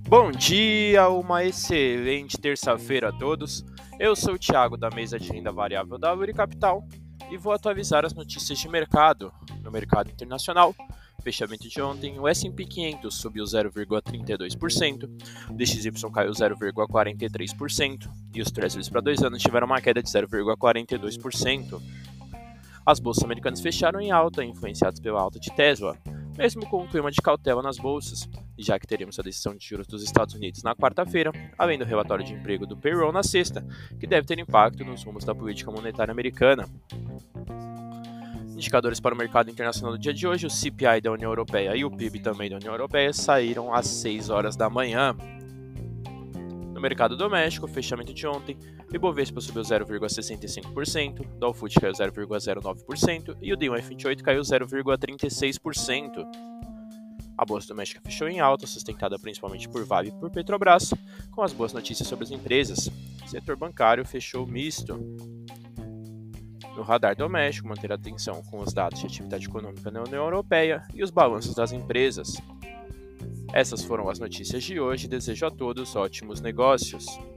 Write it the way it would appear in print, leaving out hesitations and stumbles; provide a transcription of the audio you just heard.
Bom dia, uma excelente terça-feira a todos. Eu sou o Thiago da mesa de renda variável da Uri Capital e vou atualizar as notícias de mercado. No mercado internacional, fechamento de ontem, o S&P 500 subiu 0,32%, o DXY caiu 0,43% e os Treasuries para 2 anos tiveram uma queda de 0,42%. As bolsas americanas fecharam em alta, influenciadas pela alta de Tesla, mesmo com um clima de cautela nas bolsas, já que teremos a decisão de juros dos Estados Unidos na quarta-feira, além do relatório de emprego do payroll na sexta, que deve ter impacto nos rumos da política monetária americana. Indicadores para o mercado internacional do dia de hoje, o CPI da União Europeia e o PIB também da União Europeia saíram às 6 horas da manhã. No mercado doméstico, fechamento de ontem, o Ibovespa subiu 0,65%, o Dow Food caiu 0,09% e o D1F28 caiu 0,36%. A bolsa doméstica fechou em alta, sustentada principalmente por Vale e por Petrobras, com as boas notícias sobre as empresas. O setor bancário fechou misto. No radar doméstico, manter atenção com os dados de atividade econômica na União Europeia e os balanços das empresas. Essas foram as notícias de hoje. Desejo a todos ótimos negócios.